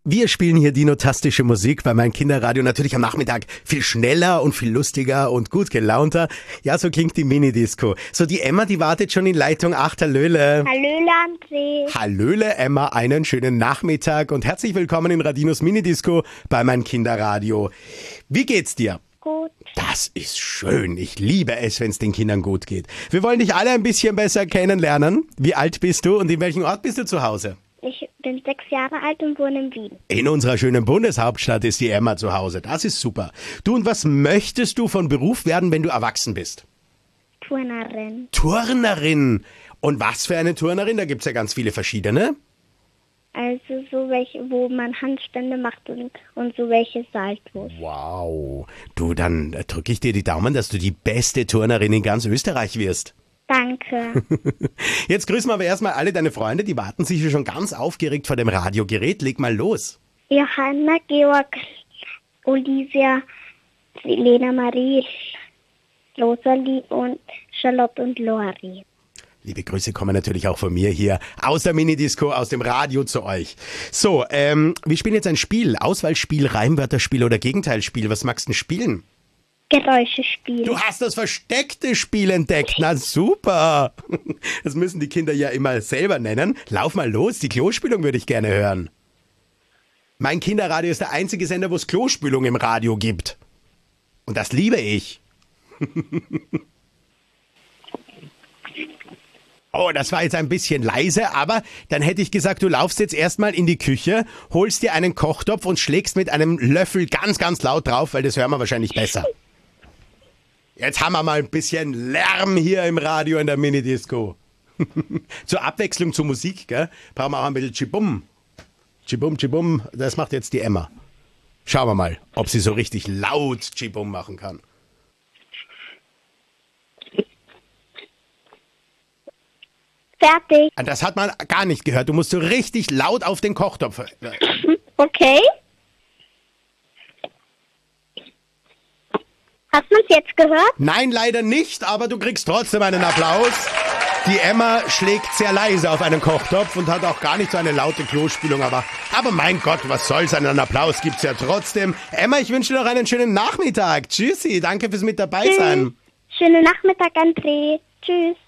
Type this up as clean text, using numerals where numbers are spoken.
Wir spielen hier dinotastische Musik bei meinem Kinderradio. Natürlich am Nachmittag viel schneller und viel lustiger und gut gelaunter. Ja, so klingt die Minidisco. So, die Emma, die wartet schon in Leitung 8. Hallöle. Hallöle, André. Hallöle, Emma. Einen schönen Nachmittag und herzlich willkommen in Radinos Minidisco bei meinem Kinderradio. Wie geht's dir? Gut. Das ist schön. Ich liebe es, wenn es den Kindern gut geht. Wir wollen dich alle ein bisschen besser kennenlernen. Wie alt bist du und in welchem Ort bist du zu Hause? Ich bin 6 Jahre alt und wohne in Wien. In unserer schönen Bundeshauptstadt ist die Emma zu Hause. Das ist super. Du, und was möchtest du von Beruf werden, wenn du erwachsen bist? Turnerin. Turnerin. Und was für eine Turnerin? Da gibt's ja ganz viele verschiedene. Also so welche, wo man Handstände macht und so welche Saltos. Wow. Du, dann drücke ich dir die Daumen, dass du die beste Turnerin in ganz Österreich wirst. Danke. Jetzt grüßen wir aber erstmal alle deine Freunde, die warten sicher schon ganz aufgeregt vor dem Radiogerät. Leg mal los. Johanna, Georg, Olivia, Lena Marie, Rosalie und Charlotte und Lori. Liebe Grüße kommen natürlich auch von mir hier aus der Minidisco, aus dem Radio zu euch. So, wir spielen jetzt ein Spiel. Auswahlspiel, Reimwörterspiel oder Gegenteilspiel. Was magst du denn spielen? Geräuschespiel. Du hast das versteckte Spiel entdeckt. Na super. Das müssen die Kinder ja immer selber nennen. Lauf mal los, die Klospülung würde ich gerne hören. Mein Kinderradio ist der einzige Sender, wo es Klospülung im Radio gibt. Und das liebe ich. Oh, das war jetzt ein bisschen leise, aber dann hätte ich gesagt, du laufst jetzt erstmal in die Küche, holst dir einen Kochtopf und schlägst mit einem Löffel ganz, ganz laut drauf, weil das hören wir wahrscheinlich besser. Jetzt haben wir mal ein bisschen Lärm hier im Radio in der Minidisco. Zur Abwechslung zur Musik, gell, brauchen wir auch ein bisschen Tschibum. Tschibum, Tschibum, das macht jetzt die Emma. Schauen wir mal, ob sie so richtig laut Tschibum machen kann. Fertig. Das hat man gar nicht gehört. Du musst so richtig laut auf den Kochtopf. Okay. Hast du es jetzt gehört? Nein, leider nicht, aber du kriegst trotzdem einen Applaus. Die Emma schlägt sehr leise auf einen Kochtopf und hat auch gar nicht so eine laute Klospülung, aber mein Gott, was soll's, einen Applaus gibt's ja trotzdem. Emma, ich wünsche dir noch einen schönen Nachmittag. Tschüssi, danke fürs mit dabei sein. Schönen Nachmittag, André. Tschüss.